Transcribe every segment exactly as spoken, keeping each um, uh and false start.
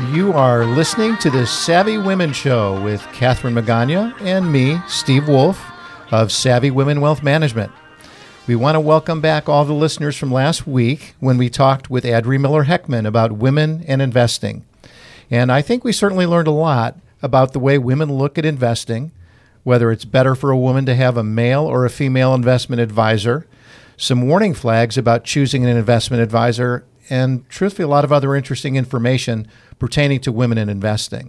You are listening to the Savvy Women Show with Catherine Magana and me, Steve Wolf, of Savvy Women Wealth Management. We want to welcome back all the listeners from last week when we talked with Adri Miller-Heckman about women and investing. And I think we certainly learned a lot about the way women look at investing, whether it's better for a woman to have a male or a female investment advisor, some warning flags about choosing an investment advisor, and truthfully, a lot of other interesting information pertaining to women in investing.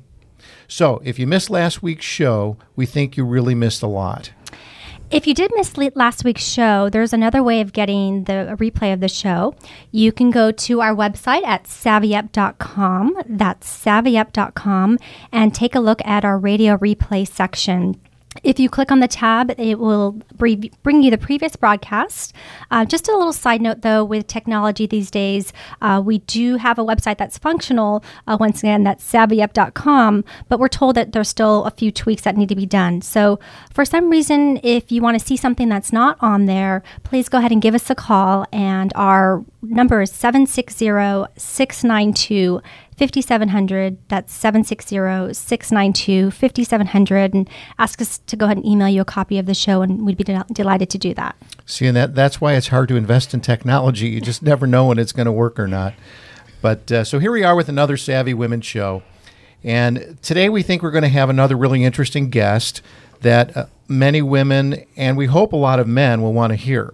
So if you missed last week's show, we think you really missed a lot. If you did miss last week's show, there's another way of getting the a replay of the show. You can go to our website at savvy up dot com. That's savvy up dot com, and take a look at our radio replay section. If you click on the tab, it will bring you the previous broadcast. Uh, just a little side note, though, with technology these days, uh, we do have a website that's functional. Uh, once again, that's savvy up dot com, but we're told that there's still a few tweaks that need to be done. So for some reason, if you want to see something that's not on there, please go ahead and give us a call. And our number is seven six zero, six nine two, five seven zero zero. That's seven six zero, six nine two, five seven zero zero, and ask us to go ahead and email you a copy of the show, and we'd be de- delighted to do that. See, and that, that's why it's hard to invest in technology. You just never know when it's going to work or not. But uh, so here we are with another Savvy Women show. And today we think we're going to have another really interesting guest that uh, many women, and we hope a lot of men, will want to hear.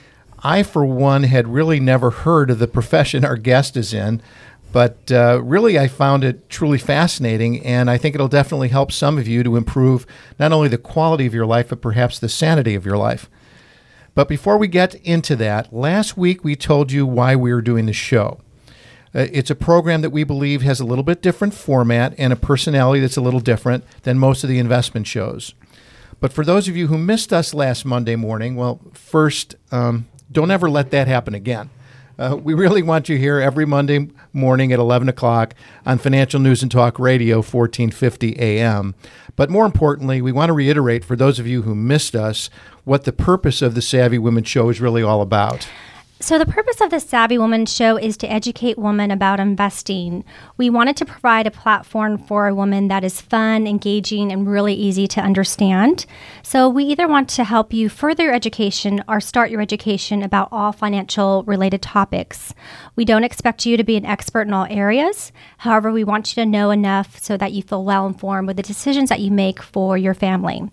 I, for one, had really never heard of the profession our guest is in, but uh, really I found it truly fascinating, and I think it'll definitely help some of you to improve not only the quality of your life, but perhaps the sanity of your life. But before we get into that, last week we told you why we were doing the show. Uh, it's a program that we believe has a little bit different format and a personality that's a little different than most of the investment shows. But for those of you who missed us last Monday morning, well, first, um, don't ever let that happen again. Uh, we really want you here every Monday morning at eleven o'clock on Financial News and Talk Radio, fourteen fifty A M. But more importantly, we want to reiterate for those of you who missed us what the purpose of the Savvy Women Show is really all about. So the purpose of the Savvy Woman Show is to educate women about investing. We wanted to provide a platform for a woman that is fun, engaging, and really easy to understand. So we either want to help you further your education or start your education about all financial related topics. We don't expect you to be an expert in all areas. However, we want you to know enough so that you feel well informed with the decisions that you make for your family.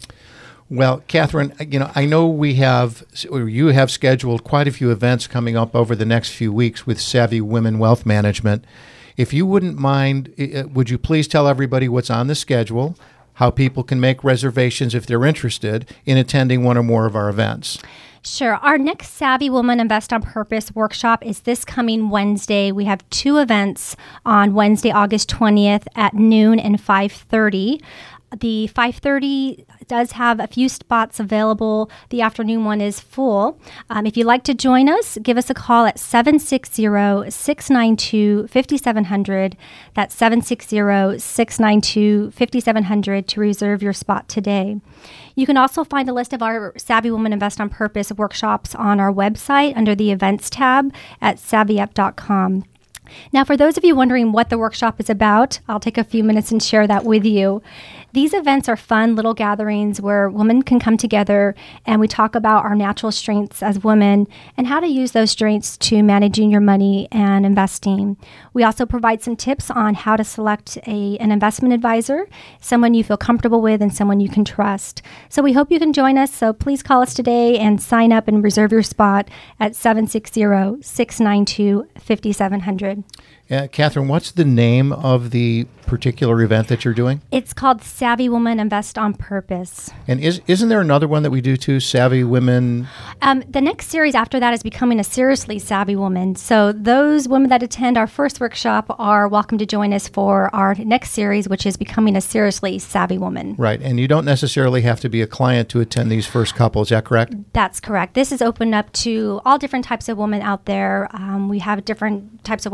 Well, Catherine, you know, I know we have, or you have scheduled quite a few events coming up over the next few weeks with Savvy Women Wealth Management. If you wouldn't mind, would you please tell everybody what's on the schedule, how people can make reservations if they're interested in attending one or more of our events? Sure. Our next Savvy Woman Invest on Purpose workshop is this coming Wednesday. We have two events on Wednesday, August twentieth at noon and five thirty. The five thirty does have a few spots available. The afternoon one is full. Um, if you'd like to join us, give us a call at seven six zero, six nine two, five seven zero zero. That's seven six zero, six nine two, five seven zero zero to reserve your spot today. You can also find a list of our Savvy Woman Invest on Purpose workshops on our website under the Events tab at savvy up dot com. Now, for those of you wondering what the workshop is about, I'll take a few minutes and share that with you. These events are fun little gatherings where women can come together and we talk about our natural strengths as women and how to use those strengths to managing your money and investing. We also provide some tips on how to select a, an investment advisor, someone you feel comfortable with and someone you can trust. So we hope you can join us. So please call us today and sign up and reserve your spot at seven six zero, six nine two, five seven zero zero. Uh, Catherine, what's the name of the particular event that you're doing? It's called Savvy Woman Invest on Purpose. And is, isn't there another one that we do too, Savvy Women? Um, the next series after that is Becoming a Seriously Savvy Woman. So those women that attend our first workshop are welcome to join us for our next series, which is Becoming a Seriously Savvy Woman. Right. And you don't necessarily have to be a client to attend these first couple. Is that correct? That's correct. This is open up to all different types of women out there. Um, we have different types of women that come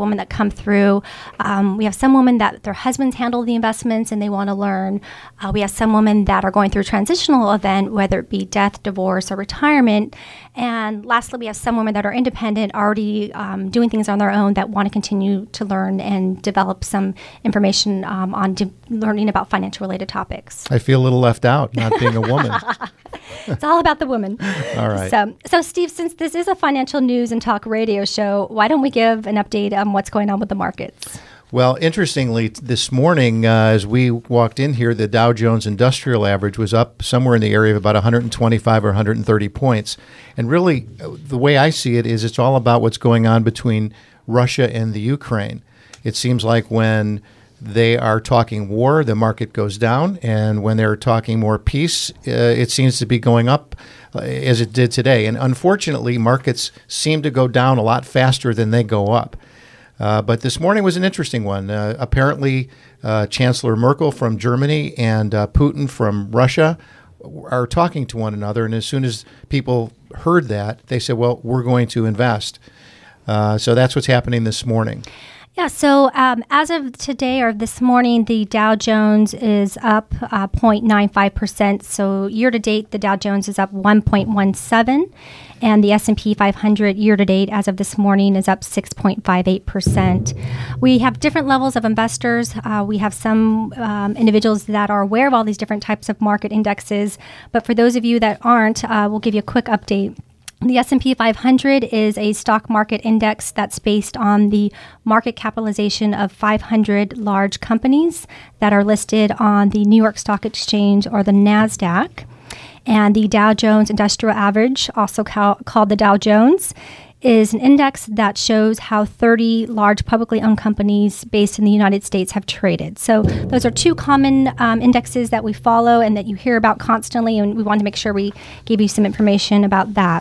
come through. Um, we have some women that their husbands handle the investments and they want to learn. Uh, we have some women that are going through a transitional event, whether it be death, divorce, or retirement. And lastly, we have some women that are independent, already um, doing things on their own, that want to continue to learn and develop some information um, on de- learning about financial-related topics. I feel a little left out, not being a woman. It's all about the woman. All right. So, so, Steve, since this is a financial news and talk radio show, why don't we give an update on what's going on with the markets? Well, interestingly, this morning, uh, as we walked in here, the Dow Jones Industrial Average was up somewhere in the area of about one hundred twenty-five or one hundred thirty points. And really, the way I see it is it's all about what's going on between Russia and the Ukraine. It seems like when they are talking war, the market goes down. And when they're talking more peace, uh, it seems to be going up uh, as it did today. And unfortunately, markets seem to go down a lot faster than they go up. Uh, but this morning was an interesting one. Uh, apparently, uh, Chancellor Merkel from Germany and uh, Putin from Russia are talking to one another. And as soon as people heard that, they said, well, we're going to invest. Uh, so that's what's happening this morning. Yeah, so um, as of today or this morning, the Dow Jones is up uh, zero point nine five percent. So year to date, the Dow Jones is up one point one seven, and the S and P five hundred year to date as of this morning is up six point five eight percent. We have different levels of investors. Uh, we have some um, individuals that are aware of all these different types of market indexes, but for those of you that aren't, uh, we'll give you a quick update. The S and P five hundred is a stock market index that's based on the market capitalization of five hundred large companies that are listed on the New York Stock Exchange or the NASDAQ. And the Dow Jones Industrial Average, also cal- called the Dow Jones, is an index that shows how thirty large publicly owned companies based in the United States have traded. So those are two common um, indexes that we follow and that you hear about constantly, and we wanted to make sure we gave you some information about that.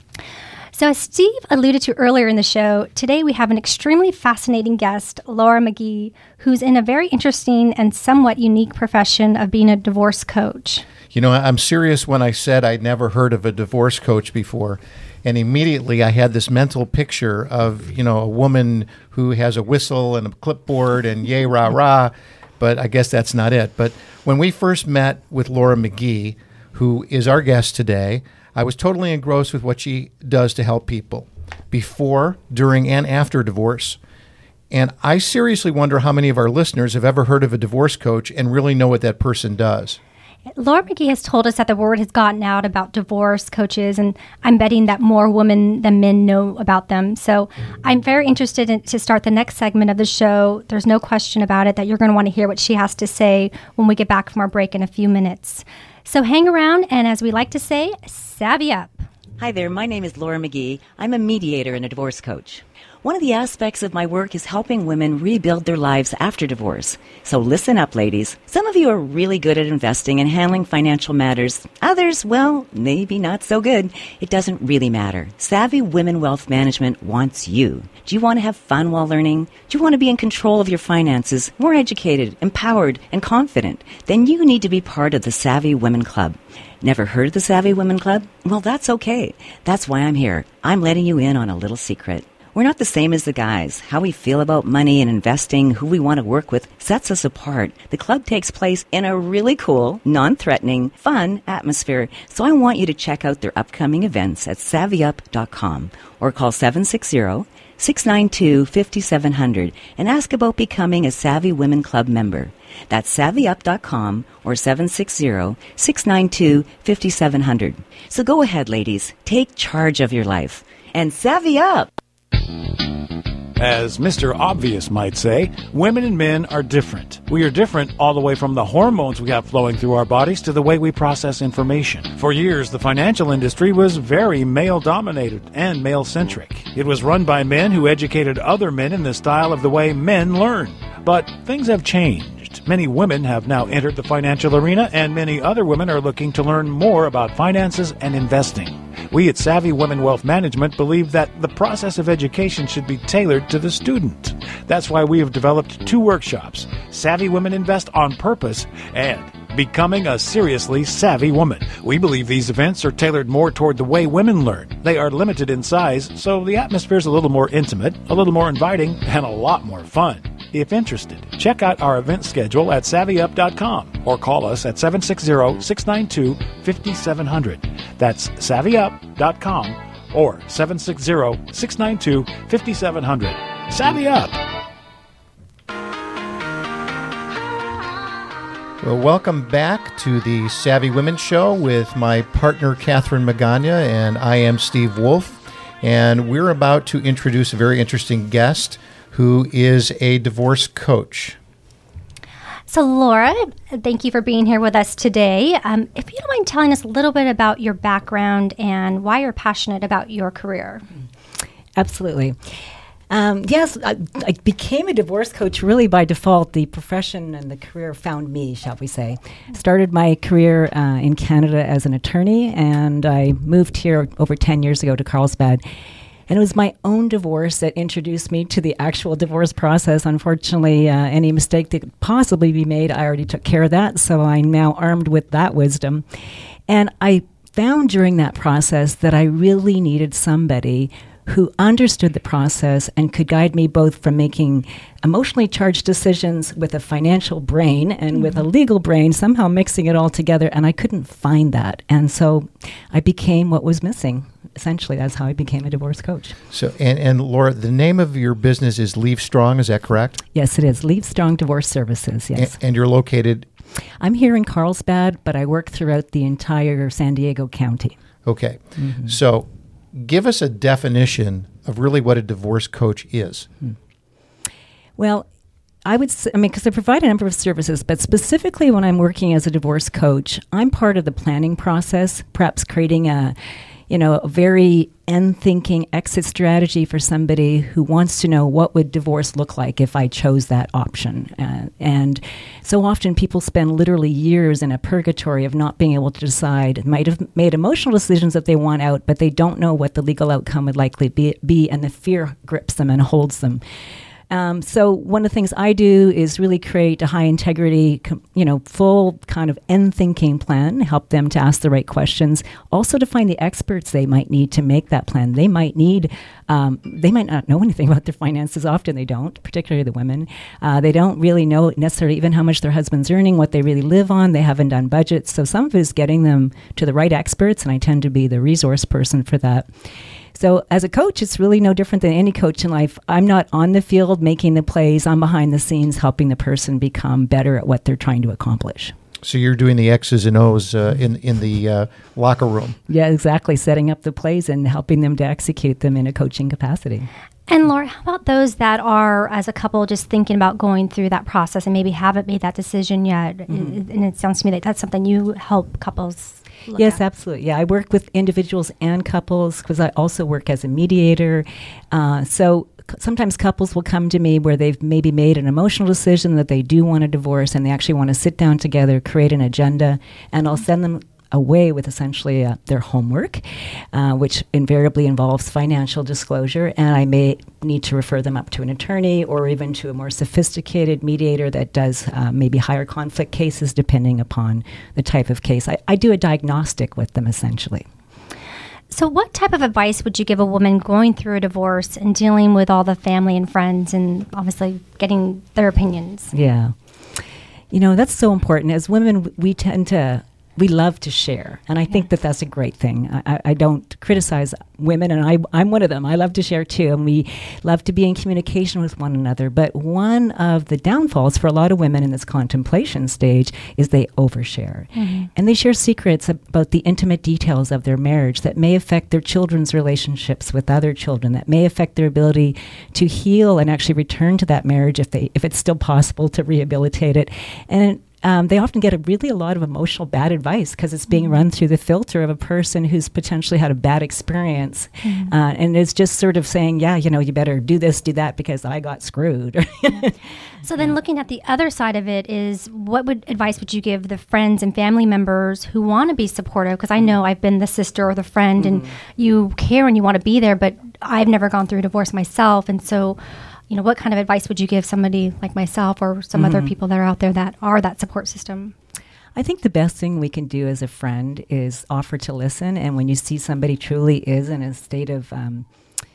So as Steve alluded to earlier in the show, today we have an extremely fascinating guest, Laura McGee, who's in a very interesting and somewhat unique profession of being a divorce coach. You know, I'm serious when I said I'd never heard of a divorce coach before. And immediately I had this mental picture of, you know, a woman who has a whistle and a clipboard and yay, rah, rah. But I guess that's not it. But when we first met with Laura McGee, who is our guest today, I was totally engrossed with what she does to help people before, during, and after divorce. And I seriously wonder how many of our listeners have ever heard of a divorce coach and really know what that person does. Laura McGee has told us that the word has gotten out about divorce coaches, and I'm betting that more women than men know about them. So I'm very interested in, to start the next segment of the show. There's no question about it that you're going to want to hear what she has to say when we get back from our break in a few minutes. So hang around, and as we like to say, savvy up. Hi there, my name is Laura McGee. I'm a mediator and a divorce coach. One of the aspects of my work is helping women rebuild their lives after divorce. So listen up, ladies. Some of you are really good at investing and handling financial matters. Others, well, maybe not so good. It doesn't really matter. Savvy Women Wealth Management wants you. Do you want to have fun while learning? Do you want to be in control of your finances, more educated, empowered, and confident? Then you need to be part of the Savvy Women Club. Never heard of the Savvy Women Club? Well, that's okay. That's why I'm here. I'm letting you in on a little secret. We're not the same as the guys. How we feel about money and investing, who we want to work with, sets us apart. The club takes place in a really cool, non-threatening, fun atmosphere. So I want you to check out their upcoming events at savvy up dot com or call seven six zero, six nine two, five seven zero zero and ask about becoming a Savvy Women Club member. That's savvy up dot com or seven six zero, six nine two, five seven zero zero. So go ahead, ladies. Take charge of your life and savvy up. As Mister Obvious might say, women and men are different. We are different all the way from the hormones we have flowing through our bodies to the way we process information. For years, the financial industry was very male-dominated and male-centric. It was run by men who educated other men in the style of the way men learn. But things have changed. Many women have now entered the financial arena, and many other women are looking to learn more about finances and investing. We at Savvy Women Wealth Management believe that the process of education should be tailored to the student. That's why we have developed two workshops, Savvy Women Invest on Purpose and Becoming a Seriously Savvy Woman. We believe these events are tailored more toward the way women learn. They are limited in size, so the atmosphere is a little more intimate, a little more inviting, and a lot more fun. If interested, check out our event schedule at savvy up dot com or call us at seven six zero, six nine two, five seven zero zero. That's savvy up dot com or seven six zero, six nine two, five seven zero zero. Savvy Up! Well, welcome back to the Savvy Women Show with my partner, Catherine Magana, and I am Steve Wolf. And we're about to introduce a very interesting guest who is a divorce coach. So, Laura, thank you for being here with us today. Um, if you don't mind telling us a little bit about your background and why you're passionate about your career. Absolutely. Um, yes, I, I became a divorce coach really by default. The profession and the career found me, shall we say. Started my career uh, in Canada as an attorney, and I moved here over ten years ago to Carlsbad. And it was my own divorce that introduced me to the actual divorce process. Unfortunately, uh, any mistake that could possibly be made, I already took care of that, so I'm now armed with that wisdom. And I found during that process that I really needed somebody who understood the process and could guide me both from making emotionally charged decisions with a financial brain and mm-hmm. with a legal brain, somehow mixing it all together, and I couldn't find that. And so I became what was missing. Essentially, that's how I became a divorce coach. So, and, and Laura, the name of your business is Leave Strong, is that correct? Yes, it is. Leave Strong Divorce Services, yes. And, and you're located? I'm here in Carlsbad, but I work throughout the entire San Diego County. Okay. Mm-hmm. So give us a definition of really what a divorce coach is. Hmm. Well, I would say, I mean, because I provide a number of services, but specifically when I'm working as a divorce coach, I'm part of the planning process, perhaps creating a, you know, a very end-thinking exit strategy for somebody who wants to know what would divorce look like if I chose that option. Uh, and so often people spend literally years in a purgatory of not being able to decide, might have made emotional decisions that they want out, but they don't know what the legal outcome would likely be, be and the fear grips them and holds them. Um, so one of the things I do is really create a high integrity, com- you know, full kind of end thinking plan, help them to ask the right questions, also to find the experts they might need to make that plan. They might need, um, they might not know anything about their finances. Often they don't, particularly the women. Uh, they don't really know necessarily even how much their husband's earning, what they really live on. They haven't done budgets. So some of it is getting them to the right experts, and I tend to be the resource person for that. So as a coach, it's really no different than any coach in life. I'm not on the field making the plays. I'm behind the scenes helping the person become better at what they're trying to accomplish. So you're doing the X's and O's uh, in, in the uh, locker room. Yeah, exactly. Setting up the plays and helping them to execute them in a coaching capacity. And Laura, how about those that are, as a couple, just thinking about going through that process and maybe haven't made that decision yet? Mm-hmm. And it sounds to me like that's something you help couples look Yes, at. absolutely. Yeah, I work with individuals and couples because I also work as a mediator. Uh, so c- sometimes couples will come to me where they've maybe made an emotional decision that they do want a divorce, and they actually want to sit down together, create an agenda, and I'll send them away with essentially uh, their homework, uh, which invariably involves financial disclosure, and I may need to refer them up to an attorney or even to a more sophisticated mediator that does uh, maybe higher conflict cases depending upon the type of case. I, I do a diagnostic with them essentially. So what type of advice would you give a woman going through a divorce and dealing with all the family and friends and obviously getting their opinions? Yeah. You know, that's so important. As women, we tend to We love to share, and I think Yes. that that's a great thing. I, I don't criticize women, and I, I'm one of them. I love to share too, and we love to be in communication with one another. But one of the downfalls for a lot of women in this contemplation stage is they overshare. Mm-hmm. And they share secrets about the intimate details of their marriage that may affect their children's relationships with other children, that may affect their ability to heal and actually return to that marriage if they if it's still possible to rehabilitate it. And um, they often get a really a lot of emotional bad advice because it's being run through the filter of a person who's potentially had a bad experience. Mm-hmm. Uh, and it's just sort of saying, yeah, you know, you better do this, do that because I got screwed. So then looking at the other side of it is, what would advice would you give the friends and family members who want to be supportive? Because I know I've been the sister or the friend mm-hmm. and you care and you want to be there, but I've never gone through a divorce myself. And so, you know, what kind of advice would you give somebody like myself or some mm-hmm. other people that are out there that are that support system? I think the best thing we can do as a friend is offer to listen. And when you see somebody truly is in a state of, um,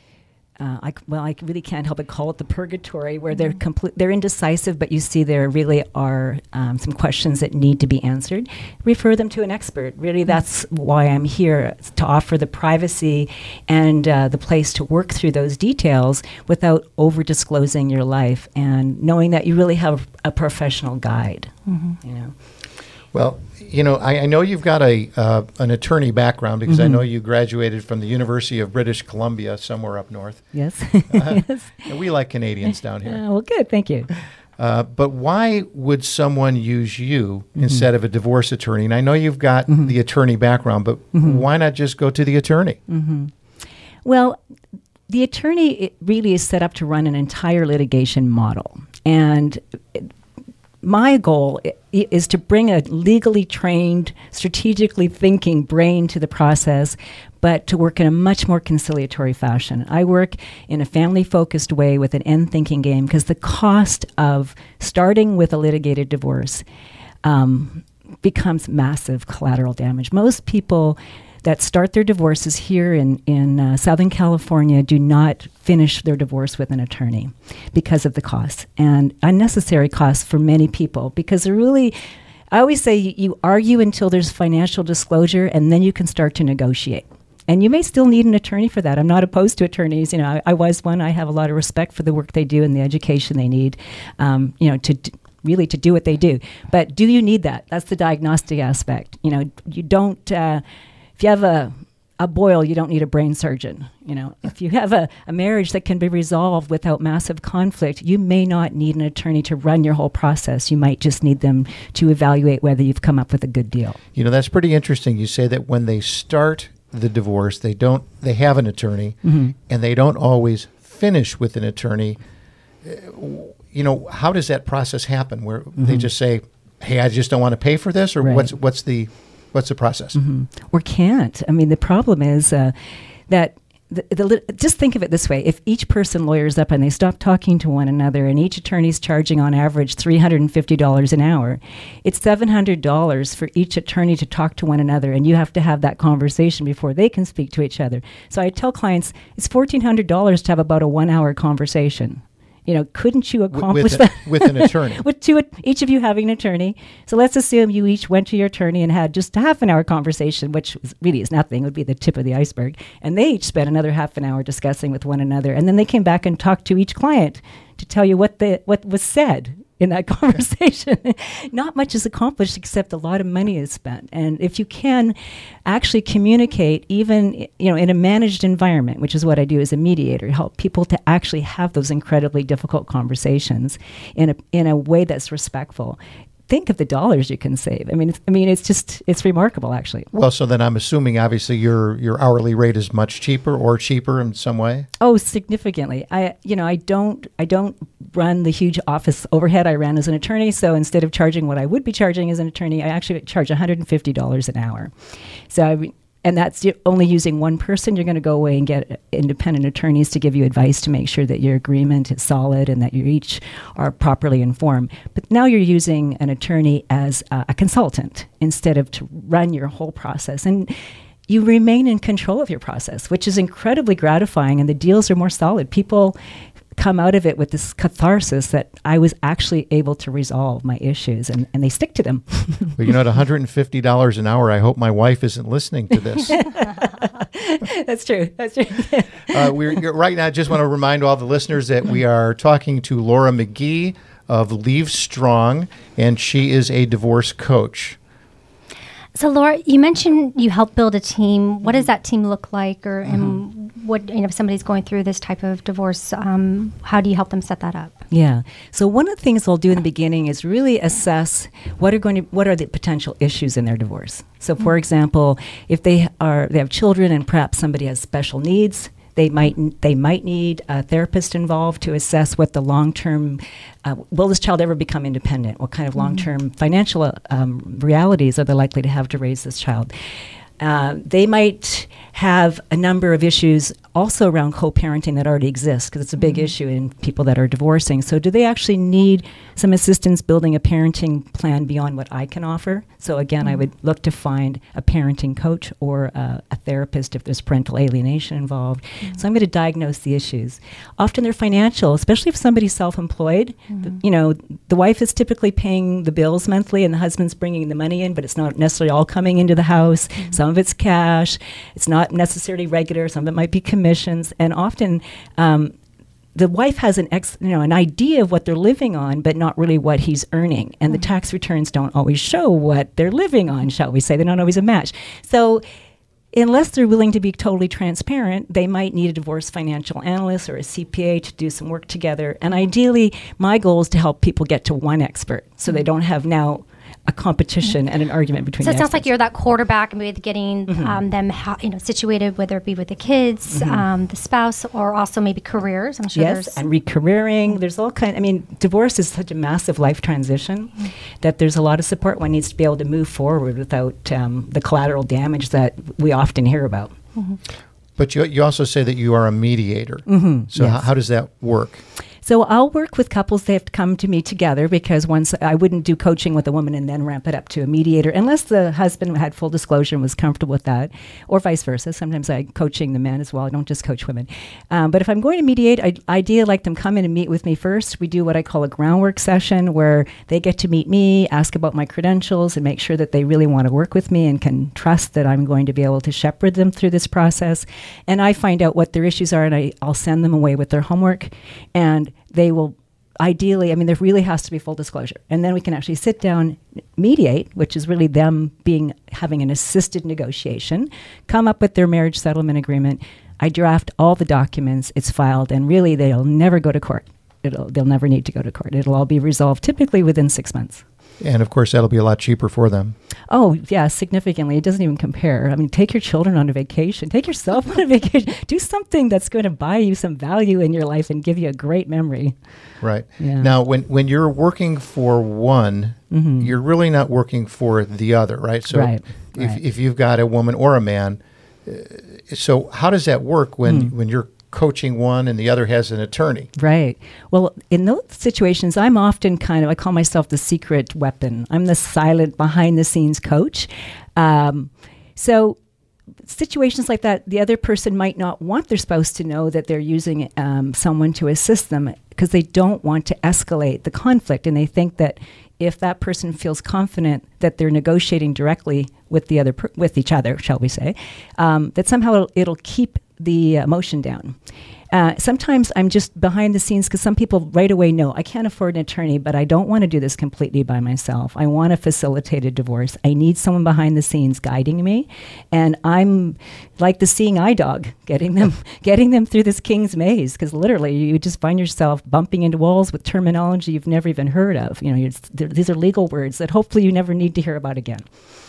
uh, I, well, I really can't help but call it the purgatory, where mm-hmm. they're complete, they're indecisive, but you see there really are um, some questions that need to be answered. Refer them to an expert. Really, that's why I'm here, to offer the privacy and uh, the place to work through those details without over disclosing your life, and knowing that you really have a professional guide. Mm-hmm. You know. Well, you know, I, I know you've got a uh, an attorney background because mm-hmm. I know you graduated from the University of British Columbia, somewhere up north. Yes. uh, yes. And we like Canadians down here. Uh, well, good. Thank you. Uh, but why would someone use you mm-hmm. instead of a divorce attorney? And I know you've got mm-hmm. the attorney background, but mm-hmm. why not just go to the attorney? Mm-hmm. Well, the attorney it really is set up to run an entire litigation model. And it, my goal I- is to bring a legally trained, strategically thinking brain to the process, but to work in a much more conciliatory fashion. I work in a family-focused way with an end-thinking game, because the cost of starting with a litigated divorce um, becomes massive collateral damage. Most people that start their divorces here in, in uh, Southern California do not finish their divorce with an attorney because of the costs, and unnecessary costs for many people, because they're really, I always say you, you argue until there's financial disclosure, and then you can start to negotiate. And you may still need an attorney for that. I'm not opposed to attorneys. You know, I, I was one. I have a lot of respect for the work they do and the education they need, um, you know, to d- really to do what they do. But do you need that? That's the diagnostic aspect. You know, you don't... Uh, If you have a, a boil, you don't need a brain surgeon. You know, if you have a, a marriage that can be resolved without massive conflict, you may not need an attorney to run your whole process. You might just need them to evaluate whether you've come up with a good deal. You know, that's pretty interesting. You say that when they start the divorce, they don't, they have an attorney, mm-hmm. and they don't always finish with an attorney. Uh, you know, how does that process happen? Where mm-hmm. they just say, "Hey, I just don't want to pay for this," or right. what's what's the What's the process? Mm-hmm. Or can't. I mean, the problem is uh, that the, the, just think of it this way. If each person lawyers up and they stop talking to one another, and each attorney's charging on average three hundred fifty dollars an hour, it's seven hundred dollars for each attorney to talk to one another, and you have to have that conversation before they can speak to each other. So I tell clients, it's fourteen hundred dollars to have about a one-hour conversation. You know, couldn't you accomplish with, that? A, with an attorney. With two, each of you having an attorney. So let's assume you each went to your attorney and had just a half an hour conversation, which was, really is nothing. It would be the tip of the iceberg. And they each spent another half an hour discussing with one another. And then they came back and talked to each client to tell you what the what was said in that conversation. Not much is accomplished, except a lot of money is spent. And if you can actually communicate, even you know, in a managed environment, which is what I do as a mediator, help people to actually have those incredibly difficult conversations in a in a way that's respectful. Think of the dollars you can save. I mean, it's, I mean, it's just it's remarkable, actually. Well, so then I'm assuming, obviously, your your hourly rate is much cheaper, or cheaper in some way. Oh, significantly. I, you know, I don't, I don't run the huge office overhead I ran as an attorney. So instead of charging what I would be charging as an attorney, I actually charge one hundred fifty dollars an hour. So I. And that's only using one person. You're going to go away and get independent attorneys to give you advice to make sure that your agreement is solid and that you each are properly informed. But now you're using an attorney as uh, a consultant instead of to run your whole process. And you remain in control of your process, which is incredibly gratifying, and the deals are more solid. People come out of it with this catharsis that I was actually able to resolve my issues, and, and they stick to them. Well, you know, at one hundred fifty dollars an hour, I hope my wife isn't listening to this. That's true. That's true. uh, we're right now, I just want to remind all the listeners that we are talking to Laura McGee of Leave Strong, and she is a divorce coach. So, Laura, you mentioned you help build a team. What does that team look like, or Mm-hmm. and what you know if somebody's going through this type of divorce? Um, how do you help them set that up? Yeah. So one of the things I'll do in the beginning is really assess what are going to what are the potential issues in their divorce. So, for example, if they are they have children and perhaps somebody has special needs, they might they might need a therapist involved to assess what the long term uh, will this child ever become independent? What kind of long term financial uh, um, realities are they likely to have to raise this child? Uh, they might have a number of issues also around co-parenting that already exist, because it's a big issue in people that are divorcing. So do they actually need some assistance building a parenting plan beyond what I can offer? So again, I would look to find a parenting coach or uh, a therapist if there's parental alienation involved. So I'm going to diagnose the issues. Often they're financial, especially if somebody's self-employed. The, you know, the wife is typically paying the bills monthly and the husband's bringing the money in, but it's not necessarily all coming into the house. Some of it's cash. It's not necessarily regular. Some of it might be commissions. And often um, the wife has an ex, you know, an idea of what they're living on, but not really what he's earning. And the tax returns don't always show what they're living on, shall we say. They're not always a match. So unless they're willing to be totally transparent, they might need a divorce financial analyst or a C P A to do some work together. And ideally, my goal is to help people get to one expert so they don't have now a competition and an argument between So it the sounds experts. like you're that quarterback with getting um, them ha- you know situated, whether it be with the kids, um, the spouse, or also maybe careers. I'm sure Yes, there's and re-careering. There's all kind. I mean, divorce is such a massive life transition that there's a lot of support. One needs to be able to move forward without um, the collateral damage that we often hear about. But you, you also say that you are a mediator. Mm-hmm. So Yes. how, how does that work? So I'll work with couples. They have to come to me together, because once I wouldn't do coaching with a woman and then ramp it up to a mediator unless the husband had full disclosure and was comfortable with that, or vice versa. Sometimes I'm coaching the men as well. I don't just coach women. Um, but if I'm going to mediate, I ideally like them come in and meet with me first. We do what I call a groundwork session where they get to meet me, ask about my credentials, and make sure that they really want to work with me and can trust that I'm going to be able to shepherd them through this process. And I find out what their issues are, and I, I'll send them away with their homework. And they will ideally, I mean, there really has to be full disclosure. And then we can actually sit down, mediate, which is really them being having an assisted negotiation, come up with their marriage settlement agreement. I draft all the documents, it's filed, and really they'll never go to court. It'll, they'll never need to go to court. It'll all be resolved typically within six months. And of course, that'll be a lot cheaper for them. Oh, yeah, significantly. It doesn't even compare. I mean, take your children on a vacation. Take yourself on a vacation. Do something that's going to buy you some value in your life and give you a great memory. Right. Yeah. Now, when, when you're working for one, you're really not working for the other, right? So Right, if, right. if you've got a woman or a man, uh, so how does that work when, when you're coaching one and the other has an attorney? Right. Well, in those situations, I'm often kind of, I call myself the secret weapon. I'm the silent, behind-the-scenes coach. Um, so situations like that, the other person might not want their spouse to know that they're using um, someone to assist them, because they don't want to escalate the conflict, and they think that if that person feels confident that they're negotiating directly with the other per- with each other, shall we say, um, that somehow it'll, it'll keep the emotion down. Uh, sometimes I'm just behind the scenes, because some people right away know I can't afford an attorney, but I don't want to do this completely by myself. I want to facilitate a divorce. I need someone behind the scenes guiding me, and I'm like the seeing eye dog, getting them getting them through this king's maze. Because literally, you just find yourself bumping into walls with terminology you've never even heard of. You know, you're, these are legal words that hopefully you never need to hear about again.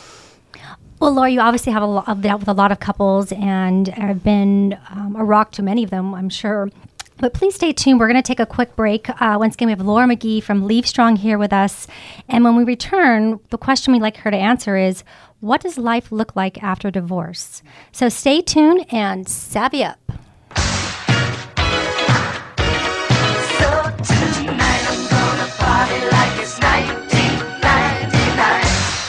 Well, Laura, you obviously have a lot, dealt with a lot of couples and have been um, a rock to many of them, I'm sure. But please stay tuned. We're going to take a quick break. Uh, once again, we have Laura McGee from Leave Strong here with us. And when we return, the question we'd like her to answer is, what does life look like after divorce? So stay tuned and savvy up. So tonight I'm gonna party like it's nineteen ninety-nine.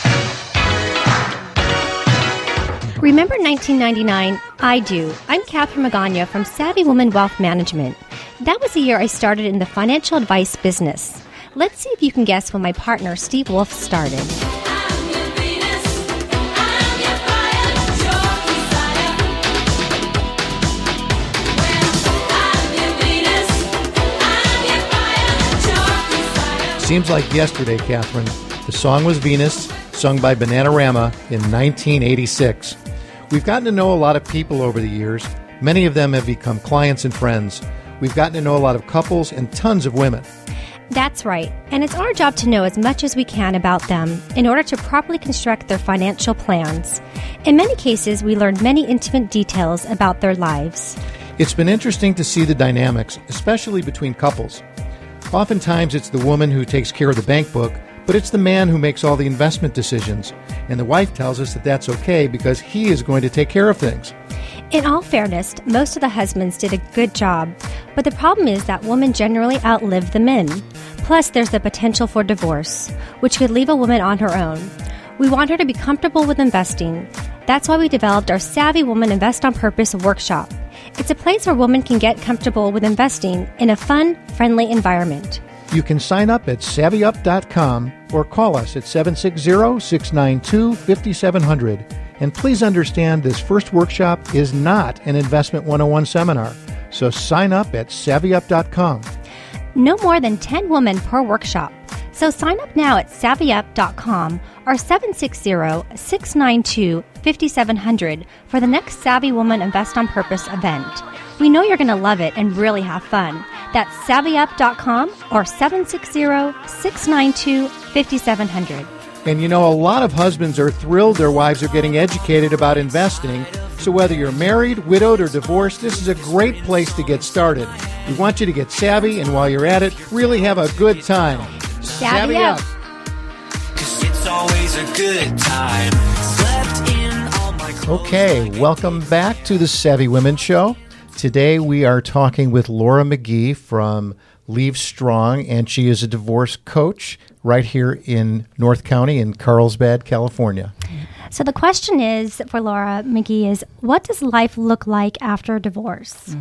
Remember nineteen ninety-nine? I do. I'm Catherine Magana from Savvy Woman Wealth Management. That was the year I started in the financial advice business. Let's see if you can guess when my partner Steve Wolf started. I'm your Venus, I'm your fire, your desire. Well, I'm your Venus, I'm your fire, your desire. Seems like yesterday, Catherine. The song was Venus. sung by Bananarama in nineteen eighty-six. We've gotten to know a lot of people over the years. Many of them have become clients and friends. We've gotten to know a lot of couples and tons of women. That's right, and it's our job to know as much as we can about them in order to properly construct their financial plans. In many cases, we learn many intimate details about their lives. It's been interesting to see the dynamics, especially between couples. Oftentimes, it's the woman who takes care of the bank book, but it's the man who makes all the investment decisions. And the wife tells us that that's okay because he is going to take care of things. In all fairness, most of the husbands did a good job, but the problem is that women generally outlive the men. Plus, there's the potential for divorce, which could leave a woman on her own. We want her to be comfortable with investing. That's why we developed our Savvy Woman Invest on Purpose workshop. It's a place where women can get comfortable with investing in a fun, friendly environment. You can sign up at savvy up dot com or call us at seven six zero, six nine two, five seven zero zero. And please understand this first workshop is not an Investment one oh one seminar, so sign up at savvy up dot com. No more than ten women per workshop. So sign up now at savvy up dot com or seven six zero, six nine two, five seven zero zero for the next Savvy Woman Invest on Purpose event. We know you're going to love it and really have fun. That's savvy up dot com or seven six zero, six nine two, five seven zero zero. And you know, a lot of husbands are thrilled their wives are getting educated about investing. So whether you're married, widowed, or divorced, this is a great place to get started. We want you to get savvy, and while you're at it, really have a good time. Savvy up. 'Cause it's always a good time. Slept in all my clothes. Okay, welcome back to the Savvy Women Show. Today we are talking with Laura McGee from Leave Strong, and she is a divorce coach right here in North County in Carlsbad, California. So the question is for Laura McGee is, what does life look like after divorce?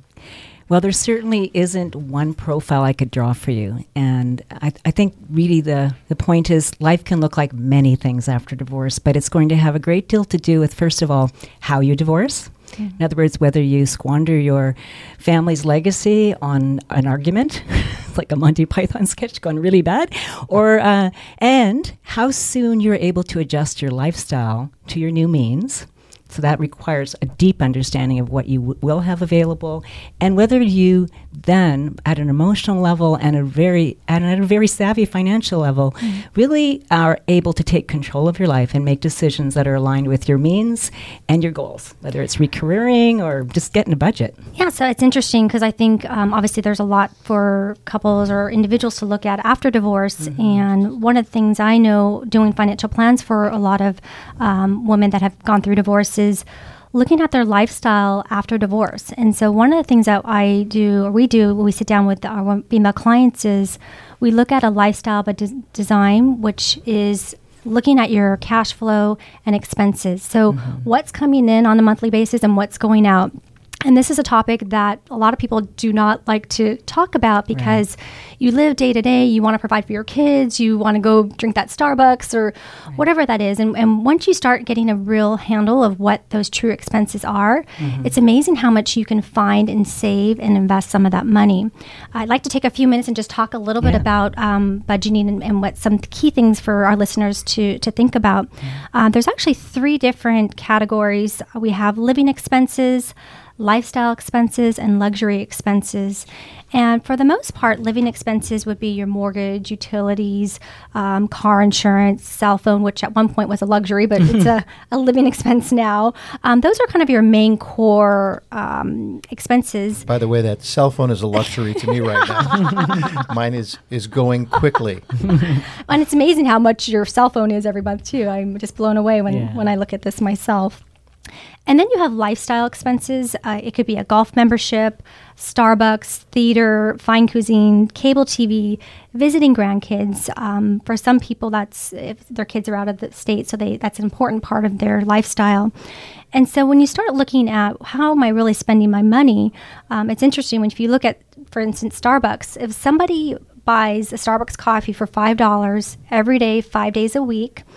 Well, there certainly isn't one profile I could draw for you. And I, I think really the, the point is life can look like many things after divorce, but it's going to have a great deal to do with, first of all, how you divorce. In other words, whether you squander your family's legacy on an argument, like a Monty Python sketch gone really bad, or uh, and how soon you're able to adjust your lifestyle to your new means. So that requires a deep understanding of what you w- will have available, and whether you then, at an emotional level and a very and at a very savvy financial level, mm-hmm. really are able to take control of your life and make decisions that are aligned with your means and your goals, whether it's recurring or just getting a budget. Yeah, so it's interesting because I think um, obviously there's a lot for couples or individuals to look at after divorce. Mm-hmm. And one of the things I know doing financial plans for a lot of um, women that have gone through divorce is looking at their lifestyle after divorce. And so one of the things that I do, or we do, when we sit down with our female clients is we look at a lifestyle but des- design, which is looking at your cash flow and expenses. So mm-hmm. what's coming in on a monthly basis and what's going out. And this is a topic that a lot of people do not like to talk about because right. you live day to day, you want to provide for your kids, you want to go drink that Starbucks or right. whatever that is. And, and once you start getting a real handle of what those true expenses are, mm-hmm. it's amazing how much you can find and save and invest some of that money. I'd like to take a few minutes and just talk a little yeah. bit about um, budgeting and, and what some key things for our listeners to, to think about. Yeah. Uh, there's actually three different categories. We have living expenses, lifestyle expenses, and luxury expenses. And for the most part, living expenses would be your mortgage, utilities, um, car insurance, cell phone, which at one point was a luxury, but it's a, a living expense now. Um, those are kind of your main core um, expenses. By the way, that cell phone is a luxury to me right now. Mine is, is going quickly. And it's amazing how much your cell phone is every month, too. I'm just blown away when, yeah. when I look at this myself. And then you have lifestyle expenses. Uh, it could be a golf membership, Starbucks, theater, fine cuisine, cable T V, visiting grandkids. Um, for some people, that's if their kids are out of the state, so they that's an important part of their lifestyle. And so when you start looking at how am I really spending my money, um, it's interesting when if you look at, for instance, Starbucks. If somebody buys a Starbucks coffee for five dollars every day, five days a week,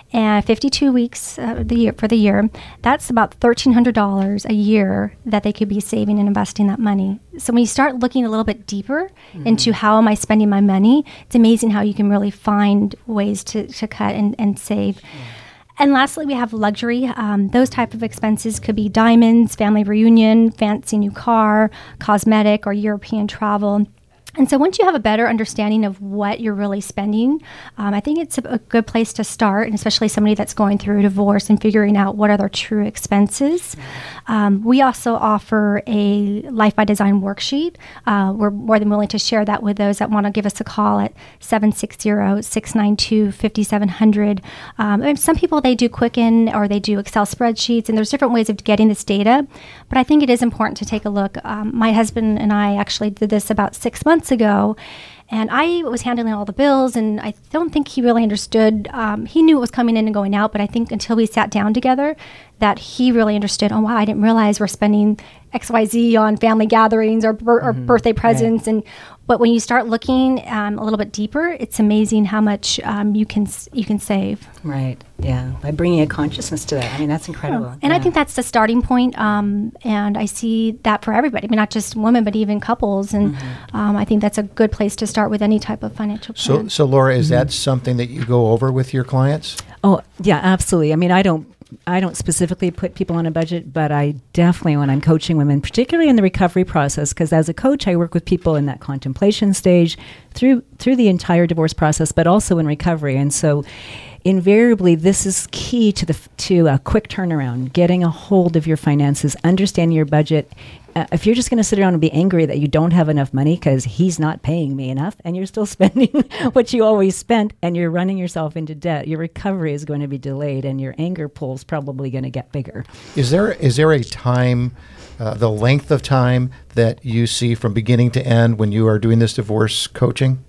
and fifty-two weeks uh, the year, for the year, that's about thirteen hundred dollars a year that they could be saving and investing that money. So when you start looking a little bit deeper mm-hmm. into how am I spending my money, it's amazing how you can really find ways to, to cut and, and save. Yeah. And lastly, we have luxury. Um, those type of expenses could be diamonds, family reunion, fancy new car, cosmetic, or European travel. And so once you have a better understanding of what you're really spending, um, I think it's a, a good place to start, and especially somebody that's going through a divorce and figuring out what are their true expenses. Um, we also offer a Life by Design worksheet. Uh, we're more than willing to share that with those that want to give us a call at seven six zero, six nine two, five seven zero zero. Um, and some people, they do Quicken or they do Excel spreadsheets, and there's different ways of getting this data. But I think it is important to take a look. Um, my husband and I actually did this about six months ago, and I was handling all the bills, and I don't think he really understood. Um, he knew it was coming in and going out, but I think until we sat down together that he really understood, oh, wow, I didn't realize we're spending X Y Z on family gatherings or, bir- or mm-hmm. birthday presents. Right. And but when you start looking um, a little bit deeper, it's amazing how much um, you can you can save. Right. Yeah. By bringing a consciousness to that. I mean, that's incredible. Oh. And yeah. I think that's the starting point. Um, and I see that for everybody. I mean, not just women, but even couples. And mm-hmm. um, I think that's a good place to start with any type of financial plan. So, so Laura, is mm-hmm. that something that you go over with your clients? Oh, yeah, absolutely. I mean, I don't I don't specifically put people on a budget, but I definitely, when I'm coaching women, particularly in the recovery process, because as a coach, I work with people in that contemplation stage through through the entire divorce process, but also in recovery. And so invariably, this is key to the f- to a quick turnaround, getting a hold of your finances, understanding your budget. Uh, if you're just going to sit around and be angry that you don't have enough money because he's not paying me enough and you're still spending what you always spent and you're running yourself into debt, your recovery is going to be delayed and your anger pool is probably going to get bigger. Is there is there a time, uh, the length of time that you see from beginning to end when you are doing this divorce coaching?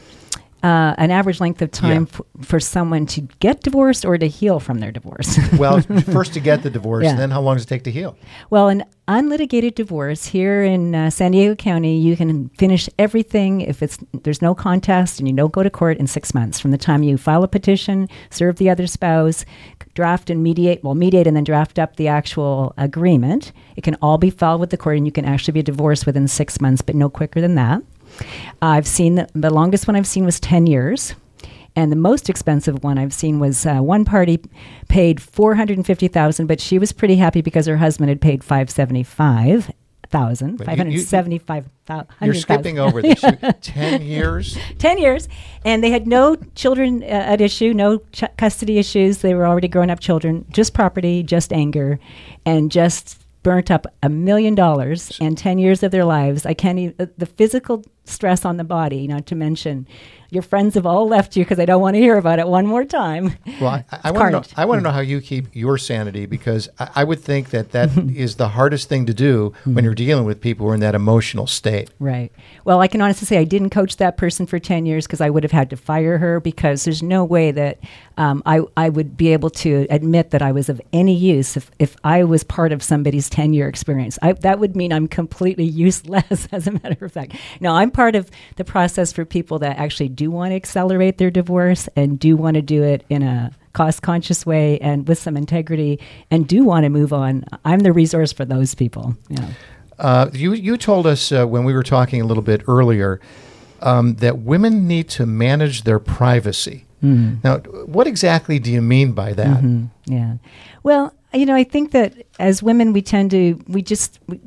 Uh, an average length of time Yeah. f- for someone to get divorced or to heal from their divorce. Well, first to get the divorce, Yeah. and then how long does it take to heal? Well, an unlitigated divorce here in uh, San Diego County, you can finish everything if it's there's no contest and you don't go to court in six months from the time you file a petition, serve the other spouse, draft and mediate, well, mediate and then draft up the actual agreement. It can all be filed with the court, and you can actually be divorced within six months, but no quicker than that. I've seen the, the longest one I've seen was ten years. And the most expensive one I've seen was uh, one party paid four hundred fifty thousand dollars, but she was pretty happy because her husband had paid five hundred seventy-five thousand dollars, But you- you- five hundred seventy-five thousand dollars. You're skipping over this. You- ten years? ten years. And they had no children uh, at issue, no ch- custody issues. They were already grown up children, just property, just anger, and just burnt up a million dollars and ten years of their lives. I can't even, the, the physical stress on the body, not to mention your friends have all left you because I don't want to hear about it one more time. Well, I, I It's want to know. carnage. I want to know how you keep your sanity, because I, I would think that that is the hardest thing to do when you're dealing with people who are in that emotional state. Right. Well, I can honestly say I didn't coach that person for ten years because I would have had to fire her, because there's no way that um, I, I would be able to admit that I was of any use if, if I was part of somebody's ten-year experience. I, that would mean I'm completely useless, as a matter of fact. No, I'm part of the process for people that actually do want to accelerate their divorce and do want to do it in a cost-conscious way and with some integrity and do want to move on. I'm the resource for those people. Yeah. Uh, you you told us uh, when we were talking a little bit earlier um, that women need to manage their privacy. Mm-hmm. Now, what exactly do you mean by that? Mhm. Yeah. Well, you know, I think that as women, we tend to, we just, we,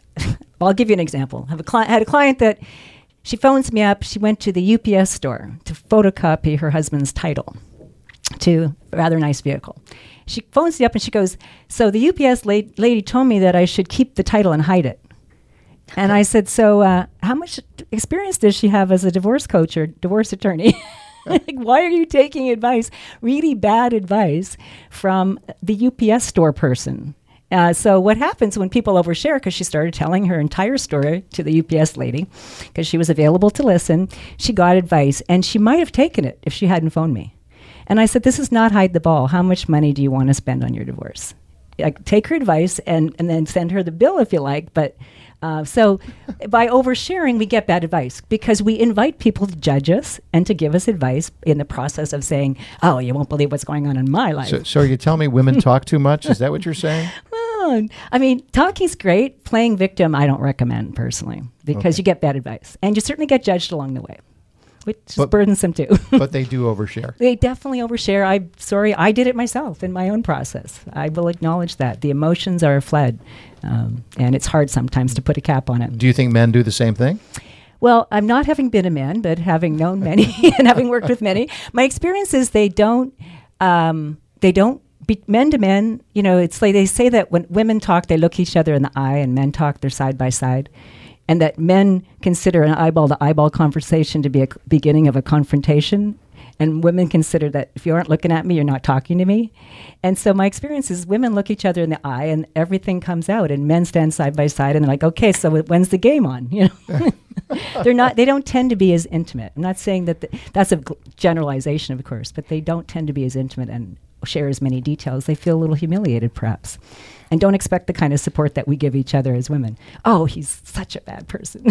I'll give you an example. I have a cli- had a client that she phones me up. She went to the U P S store to photocopy her husband's title to a rather nice vehicle. She phones me up and she goes, so the U P S la- lady told me that I should keep the title and hide it. And I said, so uh, how much experience does she have as a divorce coach or divorce attorney? Like, why are you taking advice, really bad advice, from the U P S store person? Uh, so what happens when people overshare, because she started telling her entire story to the U P S lady, because she was available to listen, she got advice, and she might have taken it if she hadn't phoned me. And I said, this is not hide the ball. How much money do you want to spend on your divorce? Like, take her advice and, and then send her the bill if you like, but Uh, so by oversharing, we get bad advice because we invite people to judge us and to give us advice in the process of saying, oh, you won't believe what's going on in my life. So, so you tell me women talk too much? Is that what you're saying? Well, I mean, talking's great. Playing victim, I don't recommend personally because Okay. you get bad advice. And you certainly get judged along the way, which is But- burdensome too. But they do overshare. They definitely overshare. I'm sorry, I did it myself in my own process. I will acknowledge that. The emotions are fled. Um, and it's hard sometimes to put a cap on it. Do you think men do the same thing? Well, I'm not having been a man, but having known many and having worked with many, my experience is they don't, um, they don't, be, men to men, you know, it's like they say that when women talk, they look each other in the eye and men talk, they're side by side. And that men consider an eyeball to eyeball conversation to be a c- beginning of a confrontation. And women consider that if you aren't looking at me, you're not talking to me. And so my experience is women look each other in the eye and everything comes out and men stand side by side and they're like, okay, so wh- when's the game on? You know, they're not, they don't tend to be as intimate. I'm not saying that the, that's a gl- generalization, of course, but they don't tend to be as intimate and share as many details. They feel a little humiliated perhaps and don't expect the kind of support that we give each other as women. Oh, he's such a bad person.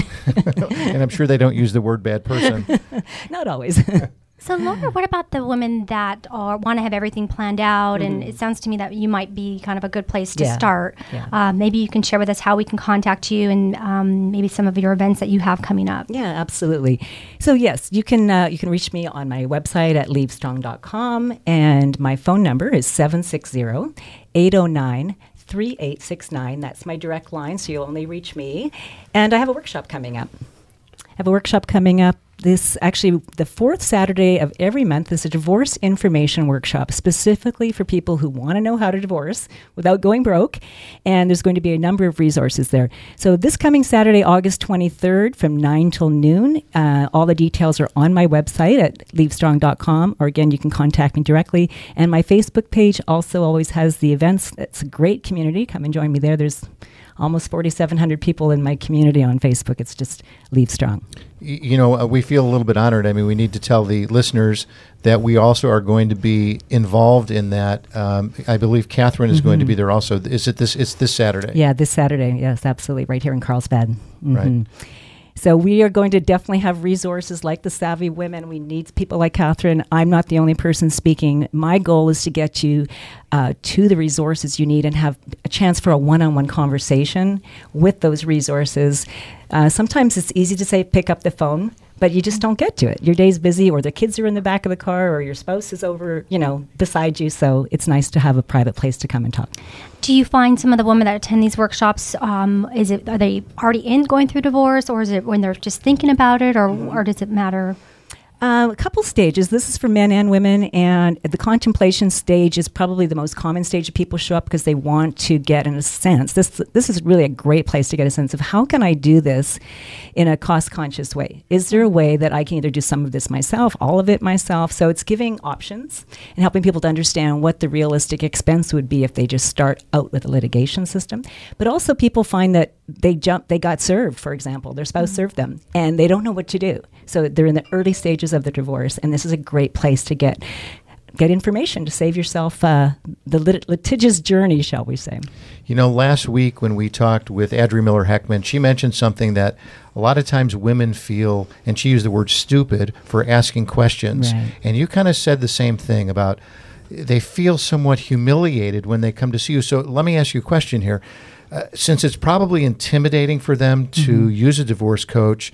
And I'm sure they don't use the word bad person. Not always. So, Laura, what about the women that are, want to have everything planned out? And it sounds to me that you might be kind of a good place to Yeah. start. Yeah. Uh, maybe you can share with us how we can contact you and um, maybe some of your events that you have coming up. Yeah, absolutely. So yes, you can uh, you can reach me on my website at leavestrong dot com, and my phone number is seven six zero, eight zero nine, three eight six nine. That's my direct line, so you'll only reach me. And I have a workshop coming up. I have a workshop coming up. This actually, the fourth Saturday of every month is a divorce information workshop specifically for people who want to know how to divorce without going broke. And there's going to be a number of resources there. So this coming Saturday, August twenty-third from nine till noon, uh, all the details are on my website at leavestrong dot com. Or again, you can contact me directly. And my Facebook page also always has the events. It's a great community. Come and join me there. There's almost forty-seven hundred people in my community on Facebook. It's just Leave Strong. Y- You know, uh, we feel a little bit honored. I mean, we need to tell the listeners that we also are going to be involved in that. Um, I believe Catherine is going to be there also. Is it this? It's this Saturday. Yeah, this Saturday. Yes, absolutely. Right here in Carlsbad. Right. Mhm. So we are going to definitely have resources like the Savvy Women. We need people like Catherine. I'm not the only person speaking. My goal is to get you uh, to the resources you need and have a chance for a one-on-one conversation with those resources. Uh, sometimes it's easy to say, pick up the phone, but you just don't get to it. Your day's busy, or the kids are in the back of the car, or your spouse is over, you know, beside you. So it's nice to have a private place to come and talk. Do you find some of the women that attend these workshops, um, is it are they already in going through divorce, or is it when they're just thinking about it, or, or does it matter? Uh, a couple stages. This is for men and women, and the contemplation stage is probably the most common stage that people show up because they want to get in a sense. This this is really a great place to get a sense of how can I do this in a cost-conscious way. Is there a way that I can either do some of this myself, all of it myself? So it's giving options and helping people to understand what the realistic expense would be if they just start out with a litigation system. But also people find that they jump, they got served, for example, their spouse served them, and they don't know what to do. So they're in the early stages of the divorce, and this is a great place to get get information to save yourself uh, the lit- litigious journey, shall we say. You know, last week when we talked with Adri Miller Heckman, she mentioned something that a lot of times women feel, and she used the word stupid for asking questions. Right. And you kind of said the same thing about they feel somewhat humiliated when they come to see you. So let me ask you a question here. Uh, since it's probably intimidating for them to use a divorce coach,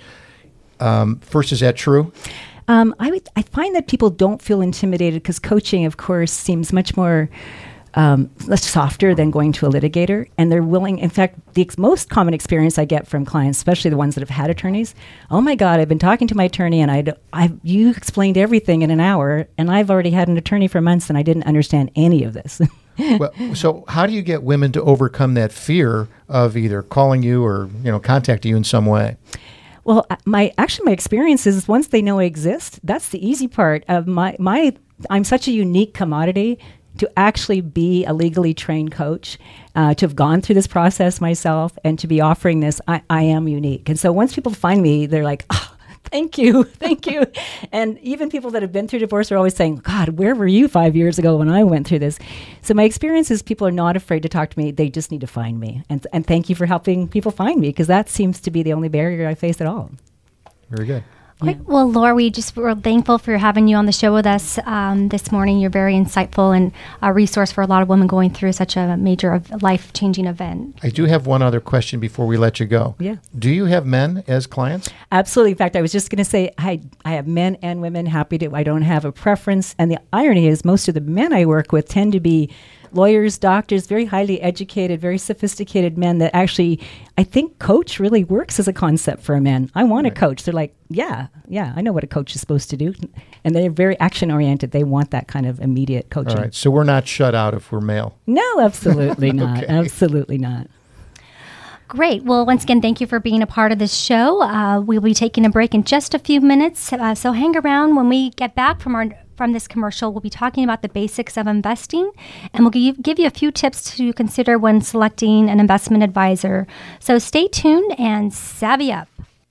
um, first, is that true? Um, I would, I find that people don't feel intimidated because coaching, of course, seems much more um, much softer than going to a litigator, and they're willing. In fact, the ex- most common experience I get from clients, especially the ones that have had attorneys, oh my God, I've been talking to my attorney, and I, I, you explained everything in an hour, and I've already had an attorney for months, and I didn't understand any of this. Well, so how do you get women to overcome that fear of either calling you or, you know, contacting you in some way? Well, uh, my actually my experience is once they know I exist, that's the easy part of my my. I'm such a unique commodity to actually be a legally trained coach, uh, to have gone through this process myself, and to be offering this. I, I am unique, and so once people find me, they're like, oh, Thank you. Thank you. And even people that have been through divorce are always saying, God, where were you five years ago when I went through this? So my experience is people are not afraid to talk to me. They just need to find me. And, and thank you for helping people find me, because that seems to be the only barrier I face at all. Very good. Great. Well, Laura, we just were thankful for having you on the show with us um, this morning. You're very insightful and a resource for a lot of women going through such a major life-changing event. I do have one other question before we let you go. Yeah. Do you have men as clients? Absolutely. In fact, I was just going to say, I, I have men and women. Happy to. I don't have a preference. And the irony is most of the men I work with tend to be lawyers, doctors, very highly educated, very sophisticated men that actually, I think coach really works as a concept for a man. I want Right. a coach. They're like, yeah, yeah, I know what a coach is supposed to do. And they're very action oriented. They want that kind of immediate coaching. All right. So we're not shut out if we're male. No, absolutely not. Okay. Absolutely not. Great. Well, once again, thank you for being a part of this show. Uh, we'll be taking a break in just a few minutes, uh, so hang around. When we get back from our from this commercial, we'll be talking about the basics of investing, and we'll give, give you a few tips to consider when selecting an investment advisor. So stay tuned and savvy up.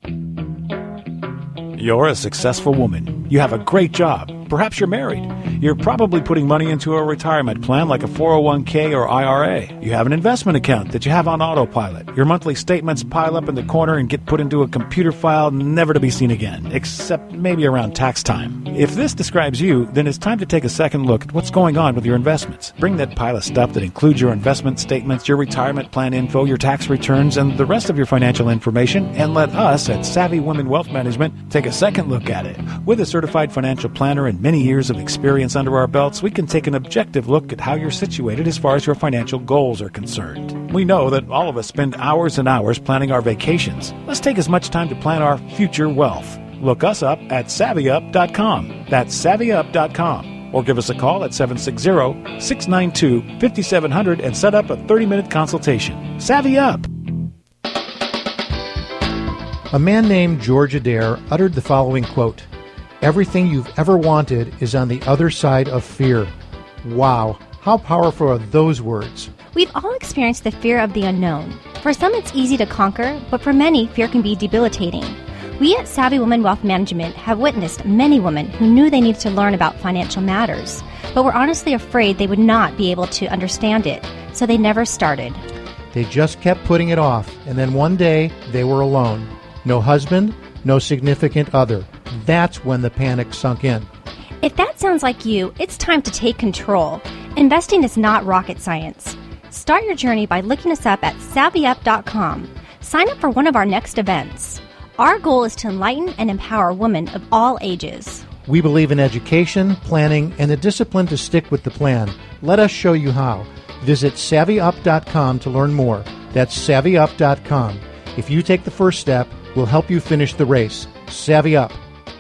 You're a successful woman. You have a great job. Perhaps you're married. You're probably putting money into a retirement plan like a four oh one k or I R A. You have an investment account that you have on autopilot. Your monthly statements pile up in the corner and get put into a computer file never to be seen again, except maybe around tax time. If this describes you, then it's time to take a second look at what's going on with your investments. Bring that pile of stuff that includes your investment statements, your retirement plan info, your tax returns, and the rest of your financial information, and let us at Savvy Women Wealth Management take a second look at it. With a certified financial planner and many years of experience under our belts, we can take an objective look at how you're situated as far as your financial goals are concerned. We know that all of us spend hours and hours planning our vacations. Let's take as much time to plan our future wealth. Look us up at savvy up dot com. That's savvy up dot com. Or give us a call at seven six zero, six nine two, five seven zero zero and set up a thirty-minute consultation. Savvy Up! A man named George Adair uttered the following quote: "Everything you've ever wanted is on the other side of fear." Wow, how powerful are those words? We've all experienced the fear of the unknown. For some, it's easy to conquer, but for many, fear can be debilitating. We at Savvy Women Wealth Management have witnessed many women who knew they needed to learn about financial matters, but were honestly afraid they would not be able to understand it, so they never started. They just kept putting it off, and then one day they were alone. No husband, no significant other. That's when the panic sunk in. If that sounds like you, it's time to take control. Investing is not rocket science. Start your journey by looking us up at savvy up dot com. Sign up for one of our next events. Our goal is to enlighten and empower women of all ages. We believe in education, planning, and the discipline to stick with the plan. Let us show you how. Visit savvy up dot com to learn more. That's savvy up dot com. If you take the first step, we'll help you finish the race. Savvy Up.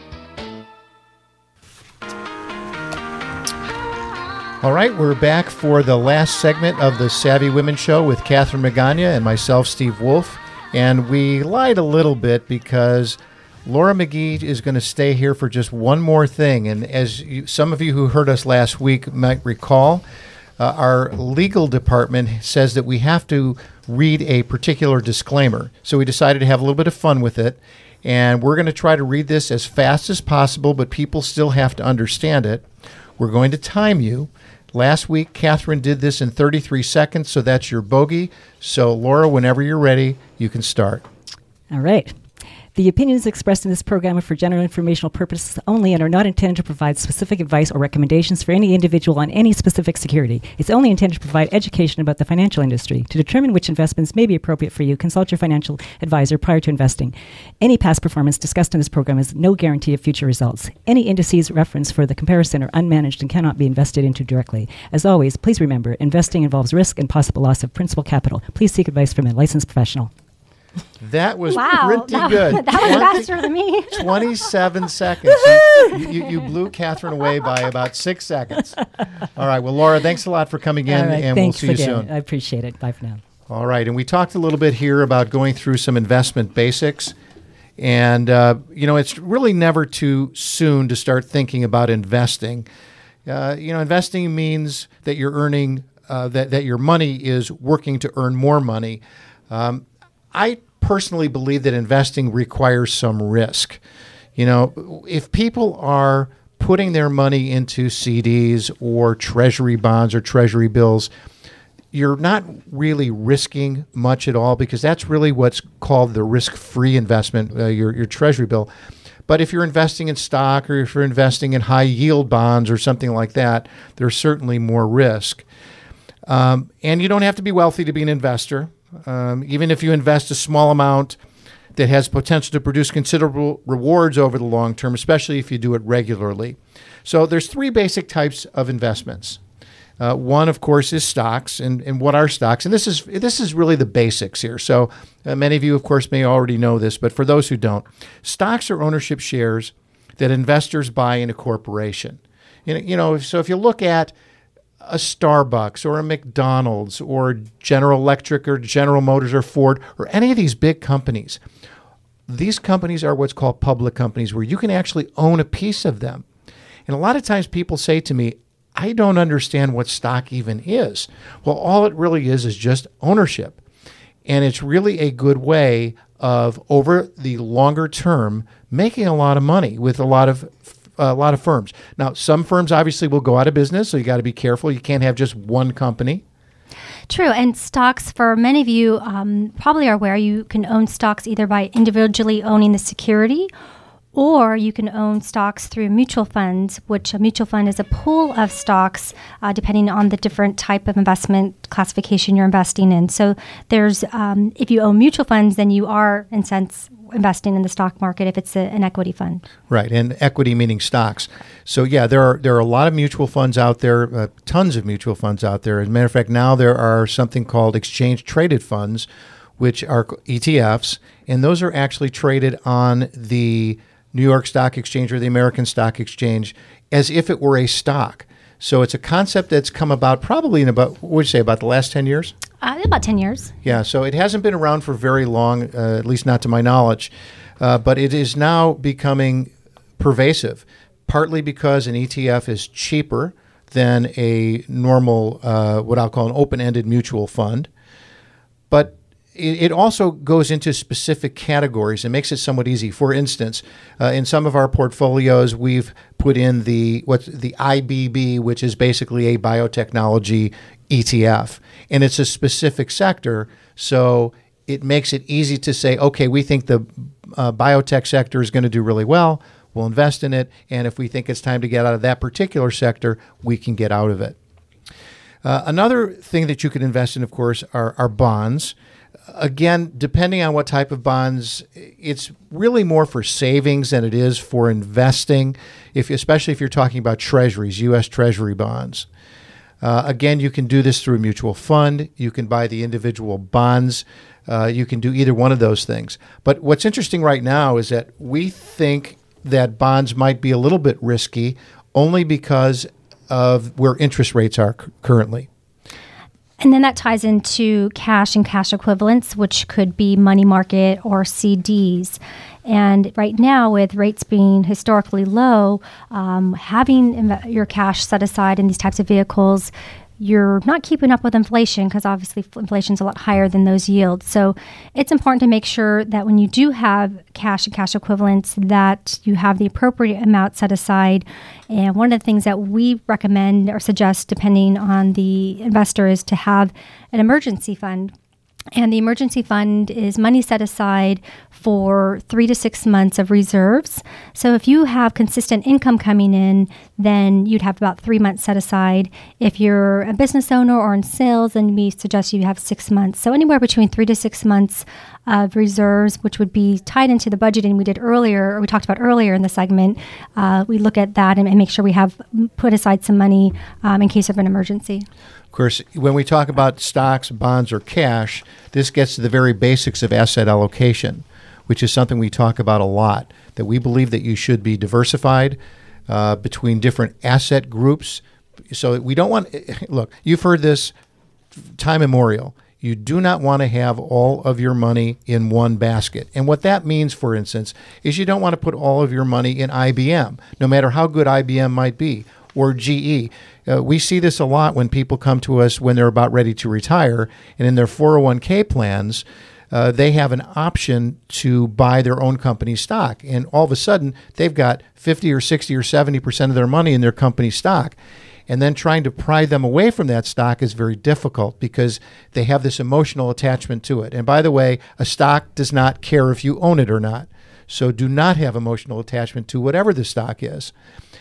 All right, we're back for the last segment of the Savvy Women Show with Catherine Magana and myself, Steve Wolf. And we lied a little bit because Laura McGee is going to stay here for just one more thing. And as you, some of you who heard us last week might recall, uh, our legal department says that we have to read a particular disclaimer. So we decided to have a little bit of fun with it. And we're going to try to read this as fast as possible, but people still have to understand it. We're going to time you. Last week, Catherine did this in thirty-three seconds, so that's your bogey. So, Laura, whenever you're ready, you can start. All right. The opinions expressed in this program are for general informational purposes only and are not intended to provide specific advice or recommendations for any individual on any specific security. It's only intended to provide education about the financial industry. To determine which investments may be appropriate for you, consult your financial advisor prior to investing. Any past performance discussed in this program is no guarantee of future results. Any indices referenced for the comparison are unmanaged and cannot be invested into directly. As always, please remember, investing involves risk and possible loss of principal capital. Please seek advice from a licensed professional. That was Wow, pretty that, good. that was faster than me. twenty-seven seconds. You, you, you blew Catherine away by about six seconds. All right. Well, Laura, thanks a lot for coming in, All right, and we'll thanks see you again. soon. I appreciate it. Bye for now. All right. And we talked a little bit here about going through some investment basics. And, uh, you know, it's really never too soon to start thinking about investing. Uh, you know, investing means that you're earning, uh, that, that your money is working to earn more money. Um, I personally believe that investing requires some risk. You know, if people are putting their money into C Ds or treasury bonds or treasury bills, you're not really risking much at all, because that's really what's called the risk-free investment, uh, your, your treasury bill. But if you're investing in stock, or if you're investing in high-yield bonds or something like that, there's certainly more risk. Um, and you don't have to be wealthy to be an investor. Um, even if you invest a small amount that has potential to produce considerable rewards over the long term, especially if you do it regularly. So there's three basic types of investments. Uh, one, of course, is stocks. And, and what are stocks? And this is this is really the basics here. So uh, many of you, of course, may already know this, but for those who don't, stocks are ownership shares that investors buy in a corporation. You know, you know, so if you look at a Starbucks or a McDonald's or General Electric or General Motors or Ford or any of these big companies, these companies are what's called public companies, where you can actually own a piece of them. And a lot of times people say to me, I don't understand what stock even is. Well, all it really is is just ownership. And it's really a good way of, over the longer term, making a lot of money with a lot of a lot of firms. Now, some firms obviously will go out of business, so you got to be careful. You can't have just one company. True. And stocks, for many of you um, probably are aware, you can own stocks either by individually owning the security, or you can own stocks through mutual funds, which a mutual fund is a pool of stocks uh, depending on the different type of investment classification you're investing in. So there's, um, if you own mutual funds, then you are, in a sense, investing in the stock market if it's a, an equity fund. Right, and equity meaning stocks. So yeah, there are there are a lot of mutual funds out there, uh, tons of mutual funds out there. As a matter of fact, now there are something called exchange traded funds, which are E T Fs, and those are actually traded on the New York Stock Exchange or the American Stock Exchange as if it were a stock. So it's a concept that's come about probably in about, what would you say, about the last ten years? Uh, about ten years. Yeah, so it hasn't been around for very long, uh, at least not to my knowledge, uh, but it is now becoming pervasive, partly because an E T F is cheaper than a normal, uh, what I'll call an open-ended mutual fund. But it also goes into specific categories and makes it somewhat easy. For instance, uh, in some of our portfolios, we've put in the what's the I B B, which is basically a biotechnology E T F, and it's a specific sector, so it makes it easy to say, okay, we think the uh, biotech sector is going to do really well. We'll invest in it, and if we think it's time to get out of that particular sector, we can get out of it. Uh, another thing that you could invest in, of course, are, are bonds. Again, depending on what type of bonds, it's really more for savings than it is for investing, if, especially if you're talking about treasuries, U S Treasury bonds. Uh, again, you can do this through a mutual fund. You can buy the individual bonds. Uh, you can do either one of those things. But what's interesting right now is that we think that bonds might be a little bit risky only because of where interest rates are c- currently. And then that ties into cash and cash equivalents, which could be money market or C Ds. And right now, with rates being historically low, um, having inv- your cash set aside in these types of vehicles, you're not keeping up with inflation, because obviously inflation is a lot higher than those yields. So it's important to make sure that when you do have cash and cash equivalents, that you have the appropriate amount set aside. And one of the things that we recommend or suggest, depending on the investor, is to have an emergency fund. And the emergency fund is money set aside for three to six months of reserves. So if you have consistent income coming in, then you'd have about three months set aside. If you're a business owner or in sales, then we suggest you have six months. So anywhere between three to six months of reserves, which would be tied into the budgeting we did earlier, or we talked about earlier in the segment. Uh, we look at that and, and make sure we have put aside some money um, in case of an emergency. Of course, when we talk about stocks, bonds, or cash, this gets to the very basics of asset allocation, which is something we talk about a lot, that we believe that you should be diversified uh, between different asset groups. So we don't want, look, you've heard this time immemorial. You do not want to have all of your money in one basket. And what that means, for instance, is you don't want to put all of your money in I B M, no matter how good I B M might be, or G E. Uh, we see this a lot when people come to us when they're about ready to retire, and in their four oh one k plans, uh, they have an option to buy their own company stock. And all of a sudden, they've got fifty or sixty or seventy percent of their money in their company stock. And then trying to pry them away from that stock is very difficult because they have this emotional attachment to it. And by the way, a stock does not care if you own it or not. So do not have emotional attachment to whatever the stock is.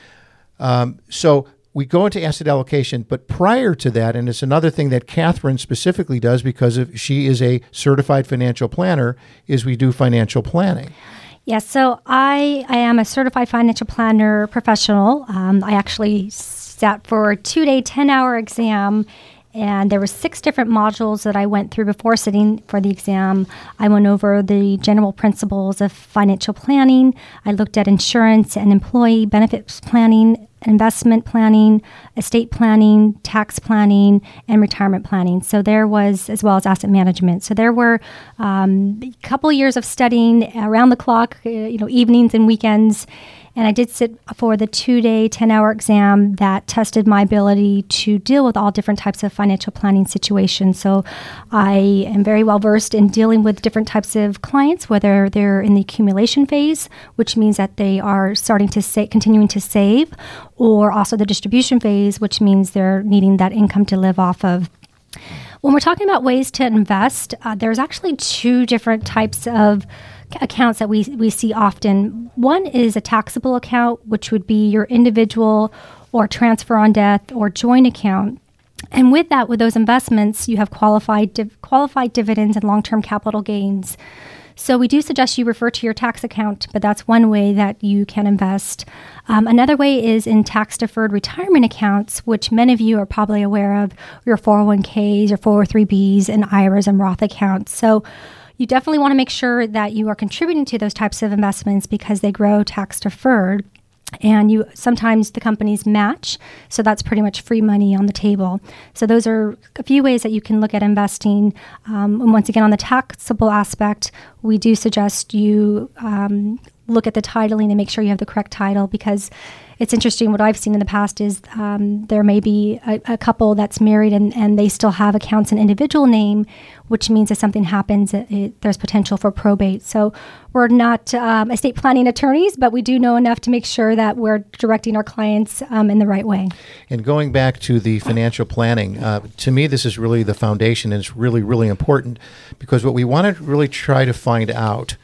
Um, so we go into asset allocation, but prior to that, and it's another thing that Catherine specifically does because of, she is a certified financial planner, is we do financial planning. Yes, so I, I am a certified financial planner professional. Um, I actually sat for a two-day, ten-hour exam, and there were six different modules that I went through before sitting for the exam. I went over the general principles of financial planning. I looked at insurance and employee benefits planning, investment planning, estate planning, tax planning, and retirement planning. So there was, as well as asset management. So there were um, a couple years of studying around the clock, uh, you know, evenings and weekends. And I did sit for the two-day, ten-hour exam that tested my ability to deal with all different types of financial planning situations. So I am very well versed in dealing with different types of clients, whether they're in the accumulation phase, which means that they are starting to sa- continuing to save, or also the distribution phase, which means they're needing that income to live off of. When we're talking about ways to invest, uh, there's actually two different types of accounts that we we see often. One is a taxable account, which would be your individual or transfer on death or joint account. And with that, with those investments, you have qualified div- qualified dividends and long-term capital gains. So we do suggest you refer to your tax account, but that's one way that you can invest. Um, another way is in tax-deferred retirement accounts, which many of you are probably aware of, your four oh one k's, your four oh three b's, and I R As and Roth accounts. So you definitely want to make sure that you are contributing to those types of investments because they grow tax-deferred. And you sometimes the companies match, so that's pretty much free money on the table. So those are a few ways that you can look at investing. Um, and once again, on the taxable aspect, we do suggest you um, look at the titling and make sure you have the correct title, because it's interesting. What I've seen in the past is um, there may be a, a couple that's married and, and they still have accounts in individual name, which means if something happens, it, it, there's potential for probate. So we're not um, estate planning attorneys, but we do know enough to make sure that we're directing our clients um, in the right way. And going back to the financial planning, uh, to me, this is really the foundation, and it's really, really important, because what we want to really try to find out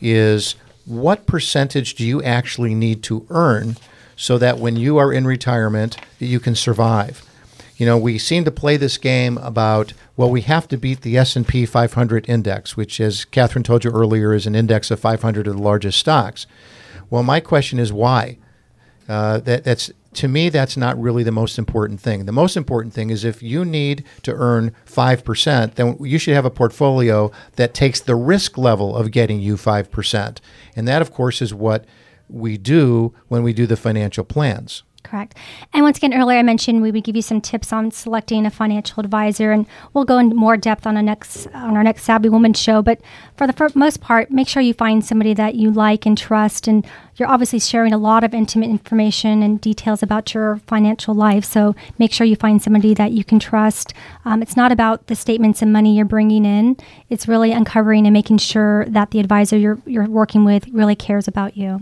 is what percentage do you actually need to earn so that when you are in retirement, you can survive. You know, we seem to play this game about, well, we have to beat the S and P five hundred index, which, as Catherine told you earlier, is an index of five hundred of the largest stocks. Well, my question is why? Uh, that, that's to me, that's not really the most important thing. The most important thing is if you need to earn five percent, then you should have a portfolio that takes the risk level of getting you five percent. And that, of course, is what we do when we do the financial plans. Correct. And once again, earlier I mentioned we would give you some tips on selecting a financial advisor, and we'll go into more depth on, a next, on our next Savvy Woman show. But for the fir- most part, make sure you find somebody that you like and trust. And you're obviously sharing a lot of intimate information and details about your financial life. So make sure you find somebody that you can trust. Um, it's not about the statements and money you're bringing in. It's really uncovering and making sure that the advisor you're, you're working with really cares about you.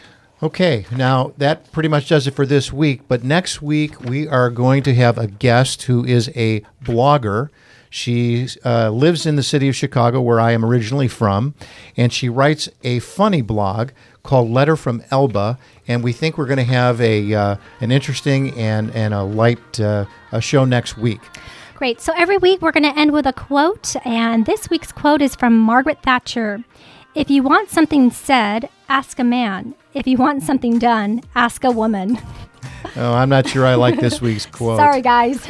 Okay, now that pretty much does it for this week, but next week we are going to have a guest who is a blogger. She uh, lives in the city of Chicago, where I am originally from, and she writes a funny blog called Letter from Elba, and we think we're going to have a uh, an interesting and, and a light uh, a show next week. Great. So every week we're going to end with a quote, and this week's quote is from Margaret Thatcher. If you want something said, ask a man. If you want something done, ask a woman. Oh, I'm not sure I like this week's quote. Sorry, guys.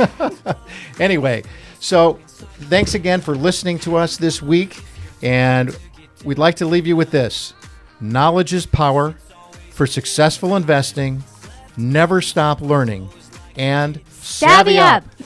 Anyway, so thanks again for listening to us this week, and we'd like to leave you with this. Knowledge is power. For successful investing, never stop learning, and Savvy up.